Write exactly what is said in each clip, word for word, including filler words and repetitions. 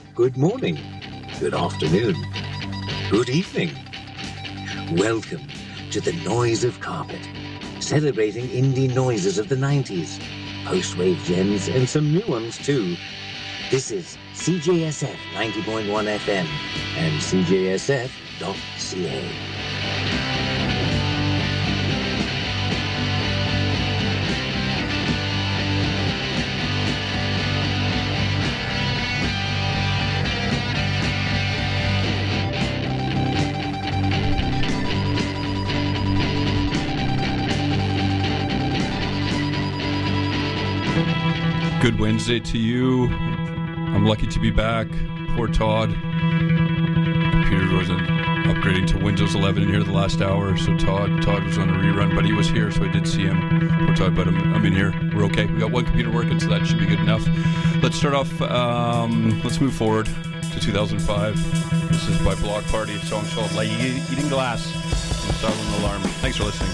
good morning, good afternoon, good evening. Welcome to the Noise of Carpet, celebrating indie noises of the nineties, post-wave gems and some new ones too. This is C J S F ninety point one F M and C J S F dot C A. Good Wednesday to you. I'm lucky to be back. Poor Todd. Computer wasn't upgrading to Windows eleven in here the last hour, so Todd Todd was on a rerun, but he was here, so I did see him. Poor Todd, but I'm, I'm in here. We're okay. We got one computer working, so that should be good enough. Let's start off. Um, let's move forward to two thousand five. This is by Block Party. A song called "Like Eating Glass." Silent Alarm. Thanks for listening.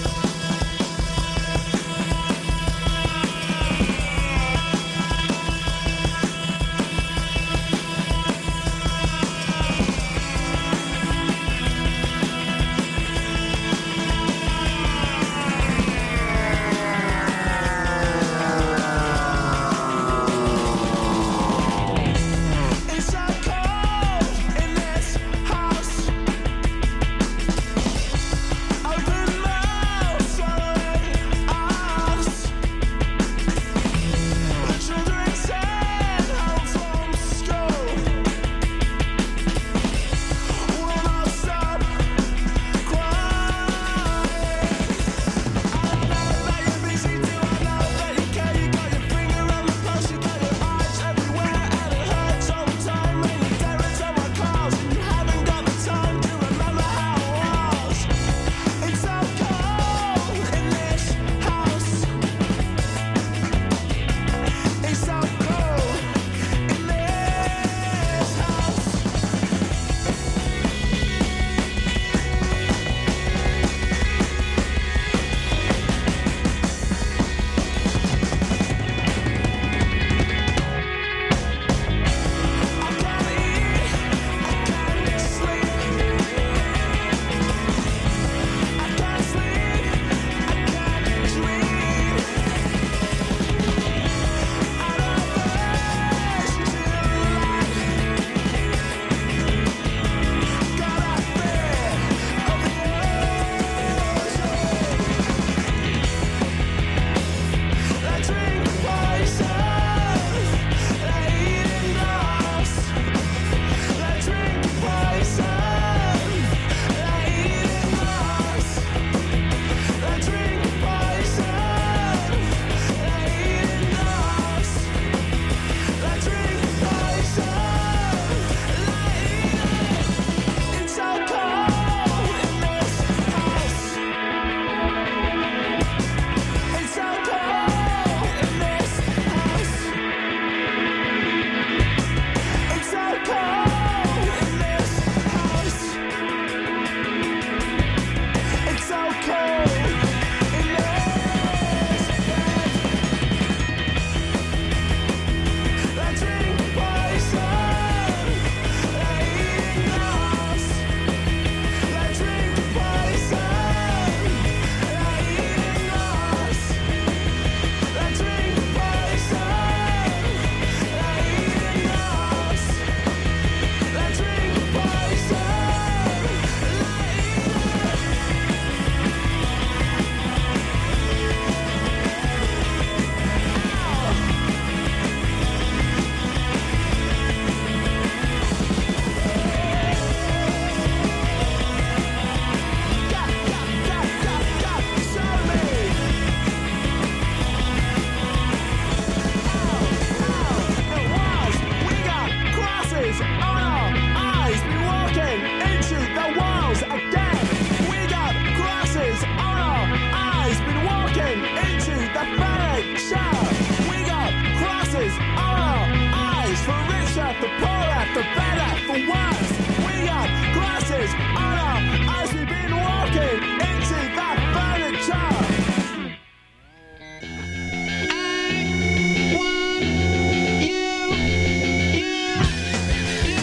I want you, you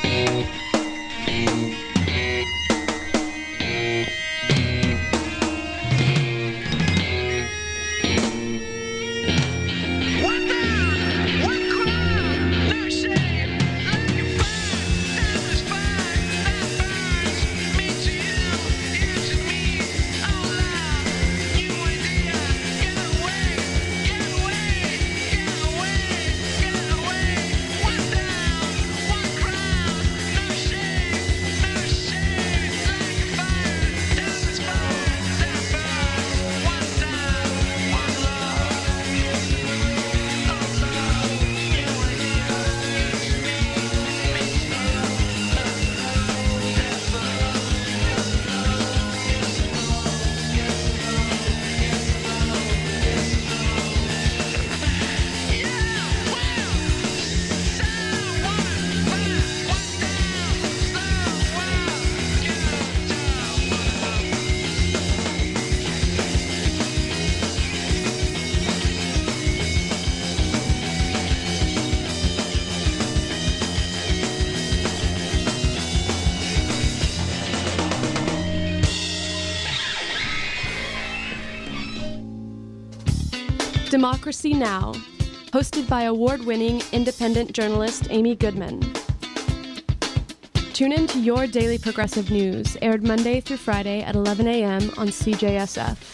Democracy Now!, hosted by award-winning independent journalist Amy Goodman. Tune in to Your Daily Progressive News, aired Monday through Friday at eleven a.m. on C J S F.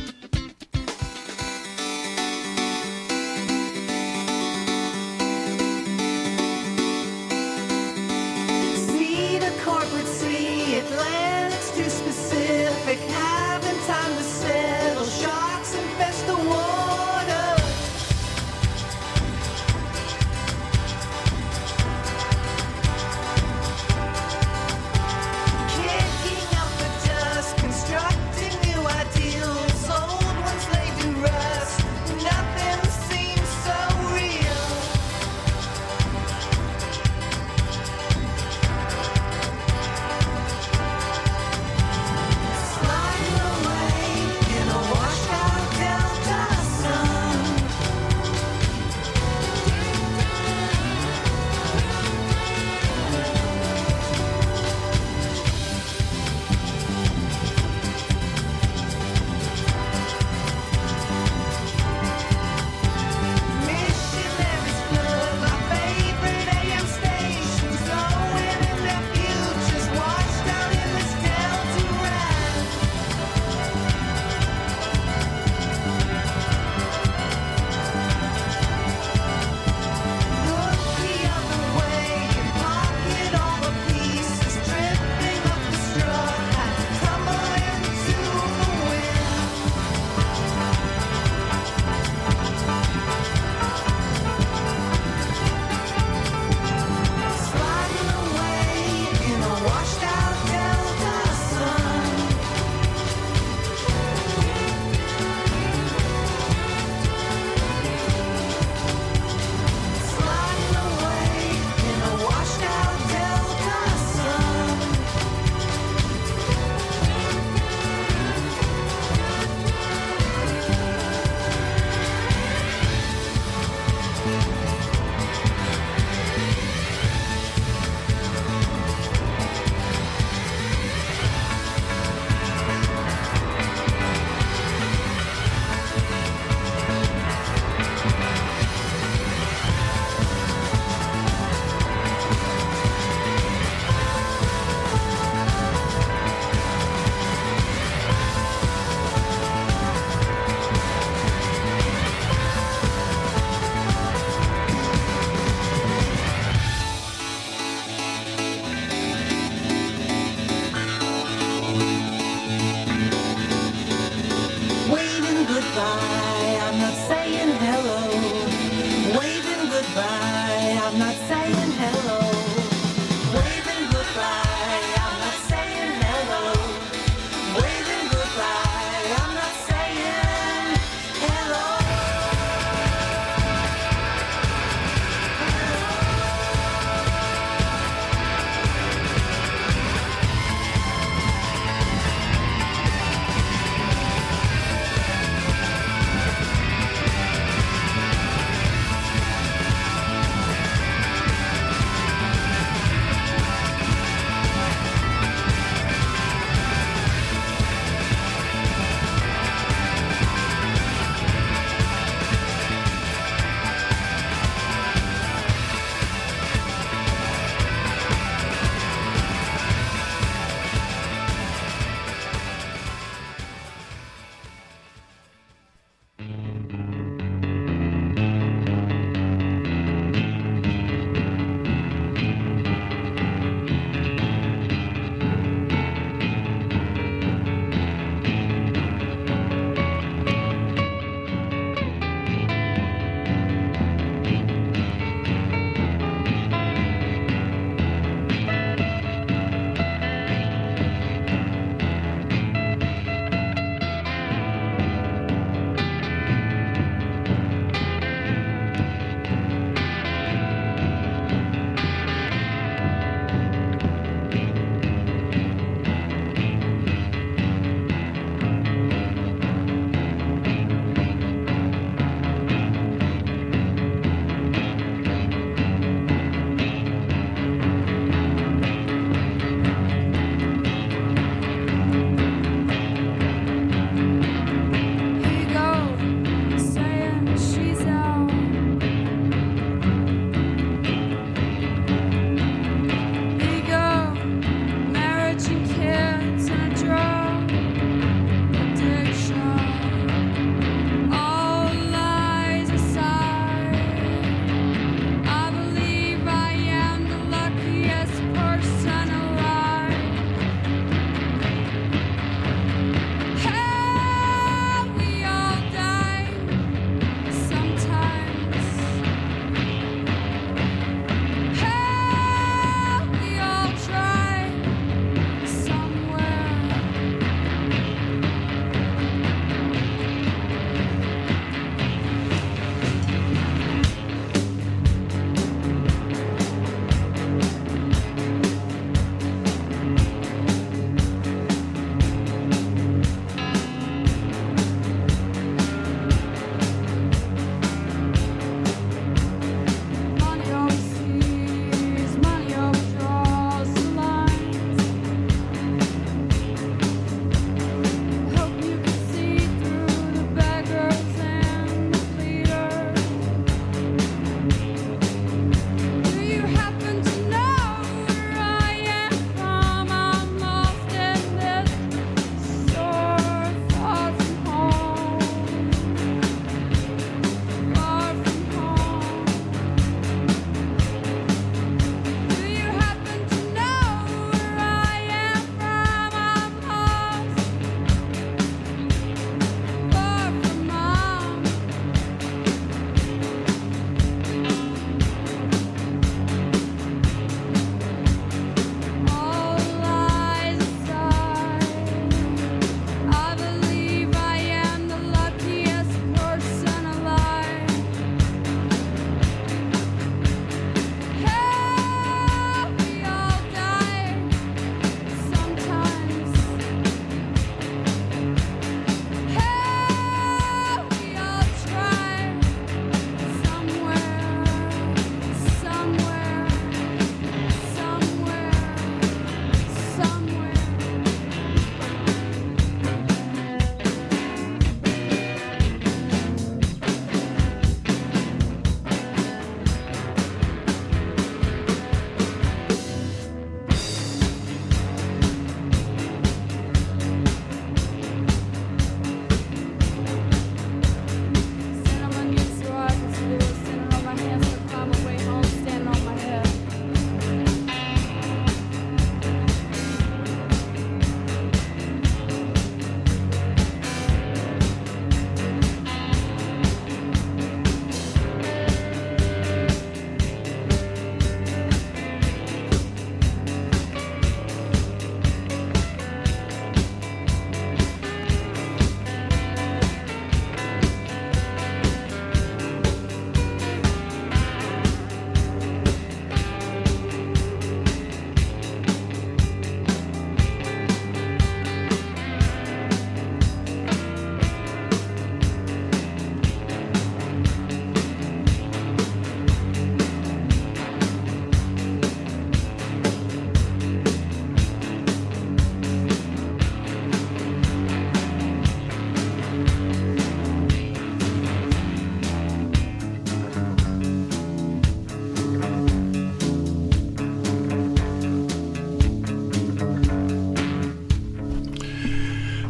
C to corporate, C, Atlantic's too specific, having time to settle, sharks infest the water. Kicking up the dust, constructing new ideals.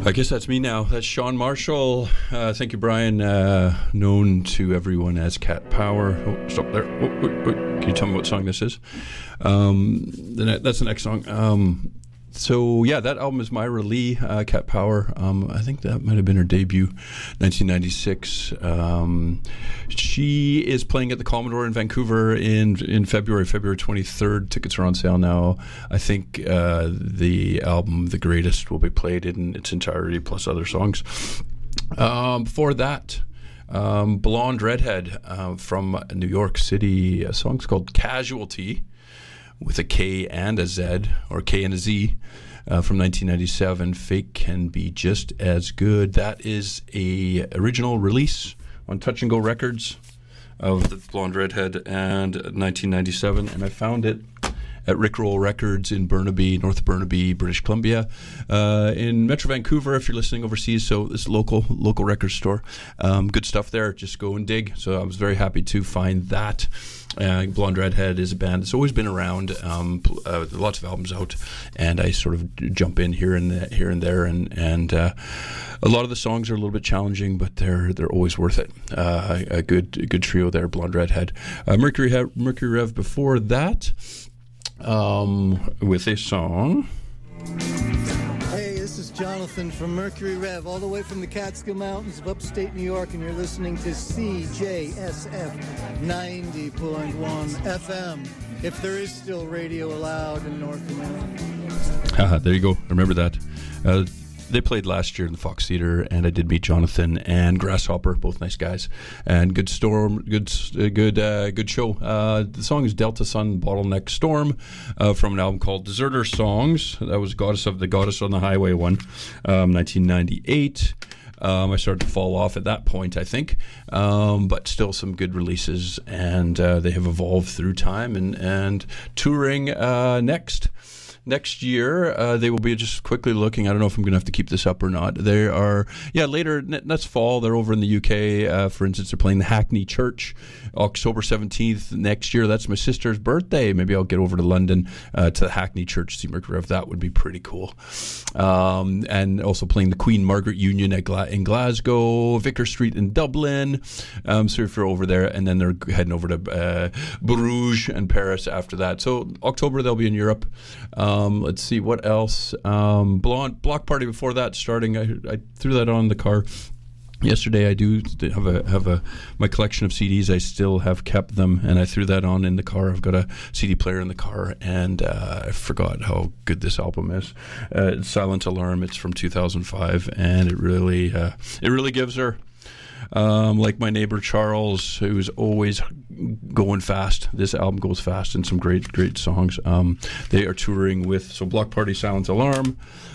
I guess that's me now. That's Sean Marshall. Uh, thank you, Brian. Uh, known to everyone as Cat Power. Oh, stop there. Oh, oh, oh. Can you tell me what song this is? Um, the ne- that's the next song. Um, so, yeah, that album is Myra Lee, uh, Cat Power. Um, I think that might have been her debut, nineteen ninety-six. Um, she is playing at the Commodore in Vancouver in in February, February twenty-third. Tickets are on sale now. I think uh, the album, The Greatest, will be played in its entirety, plus other songs. Um, before that, um, Blonde Redhead uh, from New York City. A song's called Casualty, with a K and a Z, or K and a Z, uh, from nineteen ninety-seven. Fake Can Be Just As Good. That is a original release on Touch and Go Records of the Blonde Redhead and nineteen ninety-seven, and I found it at Rickroll Records in Burnaby, North Burnaby, British Columbia, uh, in Metro Vancouver. If you're listening overseas, so this local local record store, um, good stuff there. Just go and dig. So I was very happy to find that. Uh, Blonde Redhead is a band that's always been around. Um, uh, lots of albums out, and I sort of jump in here and the, here and there, and and uh, a lot of the songs are a little bit challenging, but they're they're always worth it. Uh, a good a good trio there, Blonde Redhead. Uh, Mercury He- Mercury Rev before that, um, with a song. Hey, this is Jonathan from Mercury Rev, all the way from the Catskill Mountains of upstate New York, and you're listening to C J S F ninety point one F M, if there is still radio allowed in North America. Haha, there you go. Remember that. Uh, They played last year in the Fox Theatre, and I did meet Jonathan and Grasshopper, both nice guys, and good storm, good, uh, good, uh, good show. Uh, the song is Delta Sun Bottleneck Storm, uh, from an album called Deserter Songs. That was Goddess of the Goddess on the Highway one, um, nineteen ninety-eight. Um, I started to fall off at that point, I think, um, but still some good releases, and uh, they have evolved through time, and and touring uh, next. Next year, uh, they will be, just quickly looking, I don't know if I'm going to have to keep this up or not. They are, yeah, later, next fall, they're over in the U K. Uh, for instance, they're playing the Hackney Church, October seventeenth next year. That's my sister's birthday. Maybe I'll get over to London uh, to the Hackney Church, see Mercury Rev. That would be pretty cool. Um, and also playing the Queen Margaret Union at Gla- in Glasgow, Vicar Street in Dublin. Um, so if you're over there, and then they're heading over to uh, Bruges and Paris after that. So October, they'll be in Europe. Um, Um, let's see, what else? Um, Blonde, Block Party before that starting. I, I threw that on in the car yesterday. I do have a have a my collection of C Ds. I still have kept them, and I threw that on in the car. I've got a C D player in the car, and uh, I forgot how good this album is. Uh, it's Silent Alarm. It's from two thousand five, and it really uh, it really gives her. Um, like my neighbor Charles, who's always going fast. This album goes fast, and some great, great songs. Um, they are touring with, so Block Party, Silent Alarm,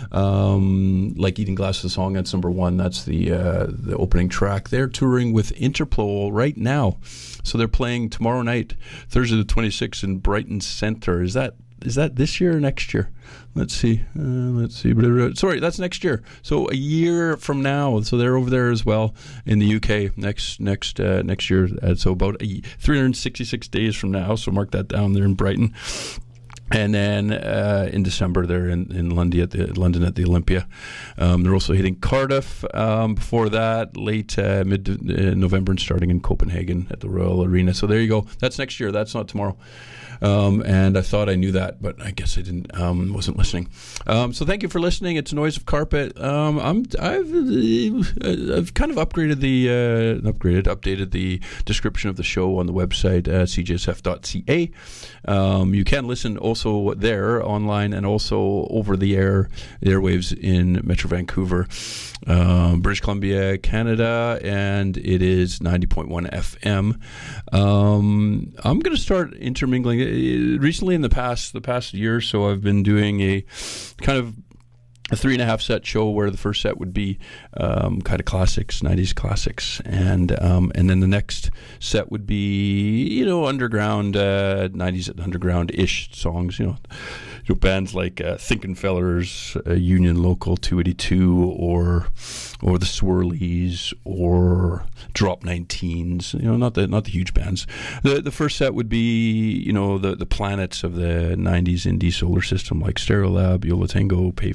um, Like Eating Glass, the song, that's number one. That's the uh, the opening track. They're touring with Interpol right now. So they're playing tomorrow night, Thursday the twenty-sixth, in Brighton Centre. Is that is that this year or next year? Let's see. Uh, let's see. Sorry, that's next year. So a year from now. So they're over there as well in the U K next next uh, next year. Uh, so about a, three hundred sixty-six days from now. So mark that down. They're in Brighton. And then uh, in December, they're in, in London at the London at the Olympia. Um, they're also hitting Cardiff. Um, before that, late uh, mid uh, November, and starting in Copenhagen at the Royal Arena. So there you go. That's next year. That's not tomorrow. Um, and I thought I knew that, but I guess I didn't. Um, wasn't listening. Um, so thank you for listening. It's Noise of Carpet. Um, I'm I've uh, I've kind of upgraded the uh, upgraded updated the description of the show on the website uh, c j s f dot c a. Um, you can listen also there online, and also over the air airwaves in Metro Vancouver, um, British Columbia, Canada, and it is ninety point one F M. Um, I'm going to start intermingling. Recently, in the past the past year or so, I've been doing a kind of a three and a half set show where the first set would be um, kind of classics, nineties classics, and um, and then the next set would be, you know, underground, uh, nineties underground-ish songs, you know, you know bands like uh, Thinkin' Fellers, uh, Union Local two eighty-two, or or the Swirlies, or Drop nineteens, you know, not the not the huge bands. The the first set would be, you know, the the planets of the nineties indie solar system, like Stereolab, Yo La Tengo, Pavement,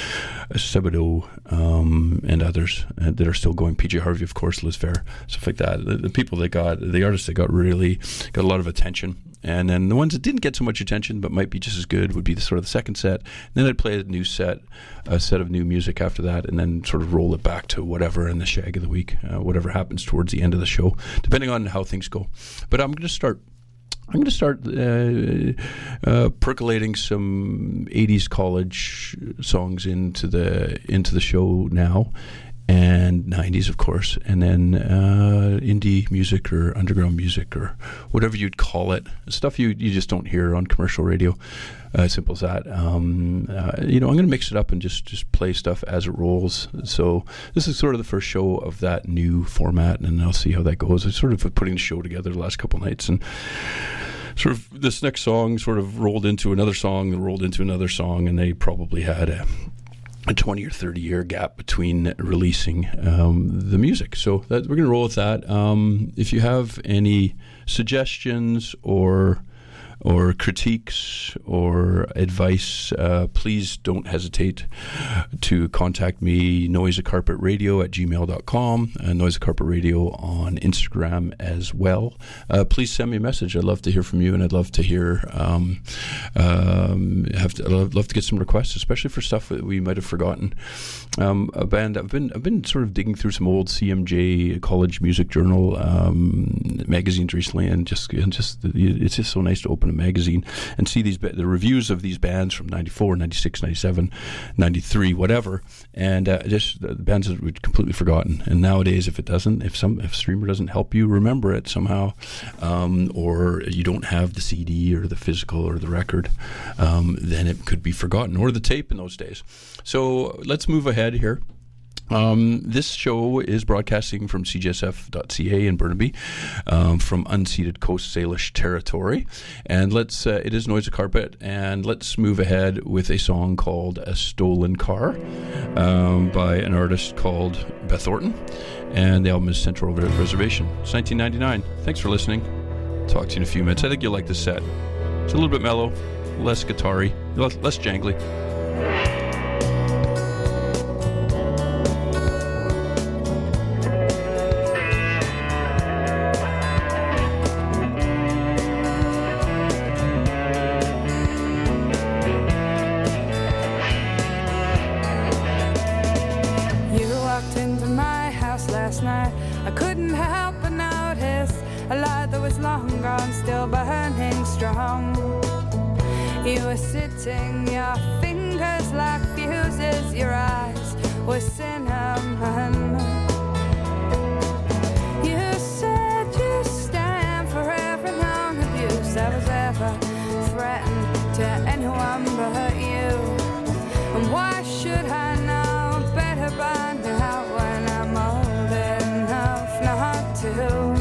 Sebadoh, um, and others uh, that are still going. P J Harvey, of course, Liz Fair, stuff like that. The, the people that got, the artists that got really got a lot of attention. And then the ones that didn't get so much attention but might be just as good would be the sort of the second set. And then I'd play a new set, a set of new music after that, and then sort of roll it back to whatever in the shag of the week, uh, whatever happens towards the end of the show, depending on how things go. But I'm going to start I'm going to start uh, uh, percolating some eighties college songs into the into the show now, and nineties, of course, and then uh, indie music or underground music or whatever you'd call it, stuff you you just don't hear on commercial radio. Uh, simple as that. Um, uh, you know, I'm going to mix it up and just, just play stuff as it rolls. So this is sort of the first show of that new format, and I'll see how that goes. I sort of putting the show together the last couple nights, and sort of this next song sort of rolled into another song, and rolled into another song, and they probably had a a twenty or thirty year gap between releasing um, the music. So that, we're going to roll with that. Um, if you have any suggestions or or critiques or advice, uh, please don't hesitate to contact me, noise of carpet radio at gmail dot com, uh, Noise of Carpet Radio on Instagram as well. Uh, please send me a message. I'd love to hear from you, and I'd love to hear, um, um, have to, I'd love, love to get some requests, especially for stuff that we might have forgotten. Um, a band, I've been, I've been sort of digging through some old C M J College Music Journal um, magazines recently, and just, and just, it's just so nice to open a magazine and see these the reviews of these bands from ninety-four, ninety-six, ninety-seven, ninety-three, whatever, and uh, just the bands that we'd completely forgotten. And nowadays, if it doesn't, if some if streamer doesn't help you remember it somehow, um, or you don't have the C D or the physical or the record, um, then it could be forgotten, or the tape in those days. So let's move ahead here. Um, this show is broadcasting from C J S F dot C A in Burnaby, um, from unceded Coast Salish territory. And let's, uh, it is Noise of Carpet, and let's move ahead with a song called A Stolen Car, um, by an artist called Beth Orton. And the album is Central Reservation. It's nineteen ninety-nine. Thanks for listening. Talk to you in a few minutes. I think you'll like this set. It's a little bit mellow, less guitar-y, less, less jangly. Your fingers like fuses, your eyes were cinnamon. You said you stand for every known abuse that was ever threatened to anyone but you. And why should I know better by now when I'm old enough not to?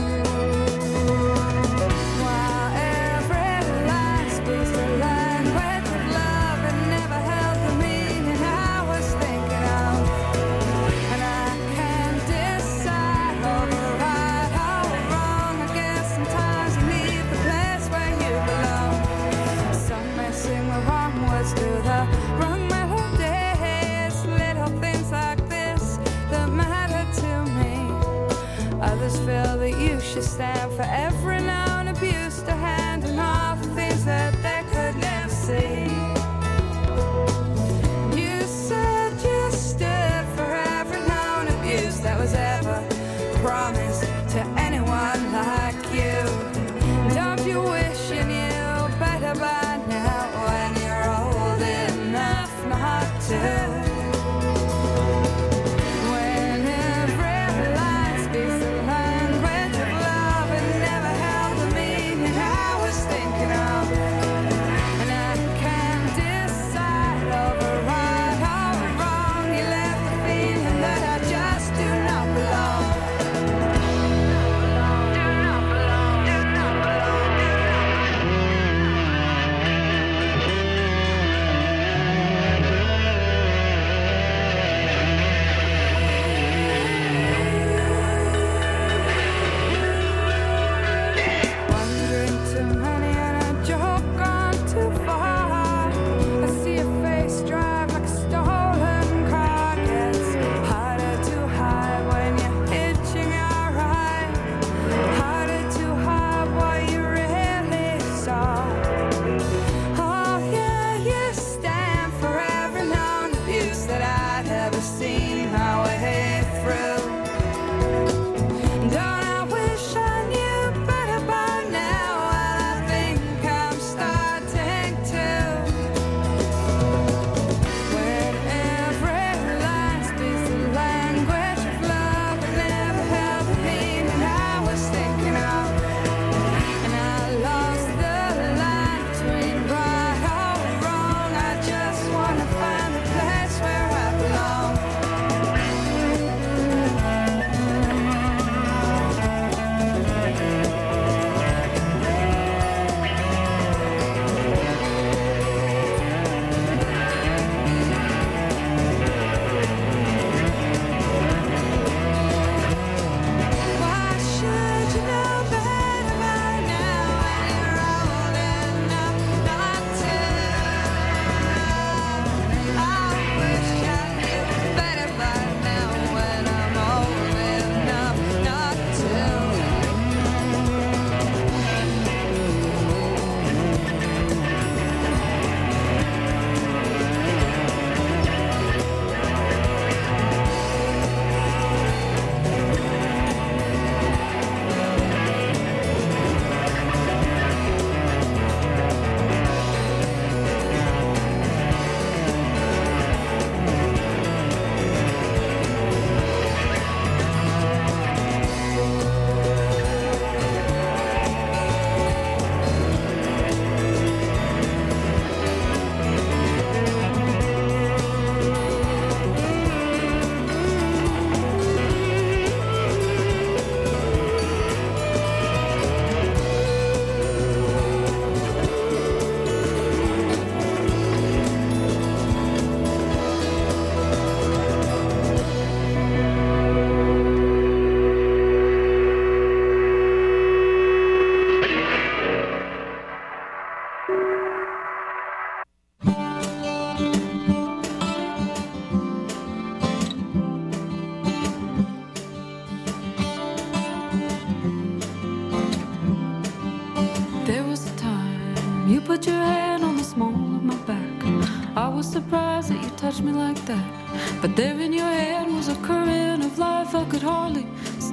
was surprised that you touched me like that. But there in your hand was a current of life I could hardly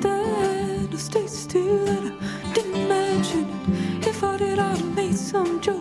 stand to stay still. And I didn't imagine if I did, I'd have made some joke.